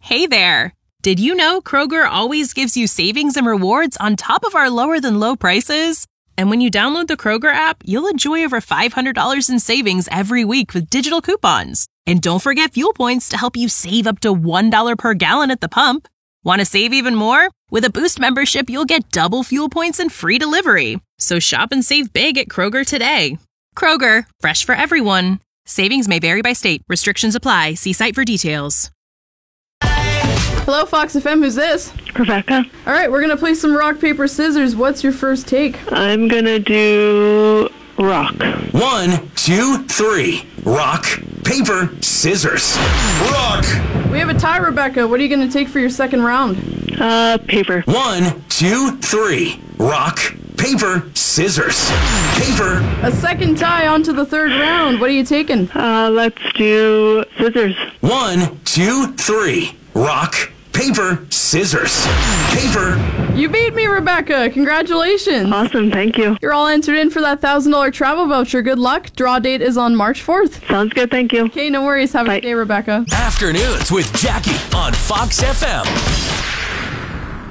Hey there! Did you know Kroger always gives you savings and rewards on top of our lower-than-low prices? And when you download the Kroger app, you'll enjoy over $500 in savings every week with digital coupons. And don't forget fuel points to help you save up to $1 per gallon at the pump. Want to save even more? With a Boost membership, you'll get double fuel points and free delivery. So shop and save big at Kroger today. Kroger, fresh for everyone. Savings may vary by state. Restrictions apply. See site for details. Hello, Fox FM. Who's this? Rebecca. All right, we're going to play some rock, paper, scissors. What's your first take? I'm going to do rock. 1, 2, 3. Rock, paper, scissors. Rock! We have a tie, Rebecca. What are you going to take for your second round? Paper. 1, 2, 3. Rock, paper, scissors. Paper. A second tie on to the third round. What are you taking? Let's do scissors. 1, 2, 3. Rock, paper, scissors. Paper. You beat me, Rebecca. Congratulations. Awesome, thank you. You're all entered in for that $1,000 travel voucher. Good luck. Draw date is on March 4th. Sounds good, thank you. Okay, no worries. Have a good day, Rebecca. Afternoons with Jackie on Fox FM.